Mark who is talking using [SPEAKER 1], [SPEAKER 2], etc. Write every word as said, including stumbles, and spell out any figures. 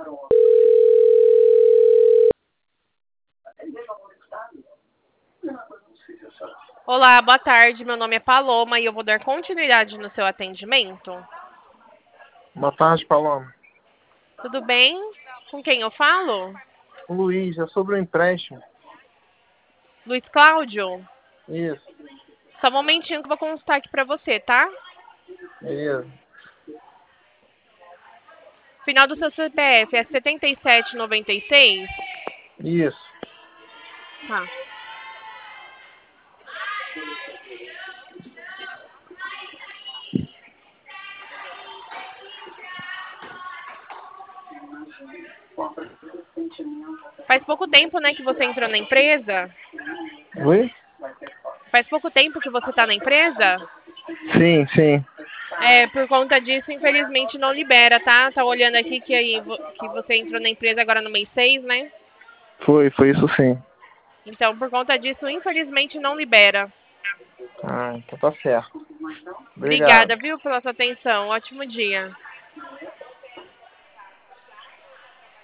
[SPEAKER 1] Olá, boa tarde. Meu nome é Paloma e eu vou dar continuidade no seu atendimento.
[SPEAKER 2] Boa tarde, Paloma.
[SPEAKER 1] Tudo bem? Com quem eu falo?
[SPEAKER 2] O Luiz, é sobre o empréstimo.
[SPEAKER 1] Luiz Cláudio?
[SPEAKER 2] Isso,
[SPEAKER 1] Só um momentinho que eu vou consultar aqui pra você, tá?
[SPEAKER 2] beleza.
[SPEAKER 1] Final do seu C P F é setenta e sete noventa e seis?
[SPEAKER 2] Isso.
[SPEAKER 1] Tá. Faz pouco tempo, né, que você entrou na empresa?
[SPEAKER 2] Oi?
[SPEAKER 1] Faz pouco tempo que você tá na empresa?
[SPEAKER 2] Sim, sim.
[SPEAKER 1] É, por conta disso, infelizmente não libera, tá? Tá olhando aqui que, aí, vo- que você entrou na empresa agora no mês seis, né?
[SPEAKER 2] Foi, foi isso sim.
[SPEAKER 1] Então, por conta disso, infelizmente não libera.
[SPEAKER 2] Ah, então tá certo. Obrigado.
[SPEAKER 1] Obrigada, viu, pela sua atenção. Ótimo dia.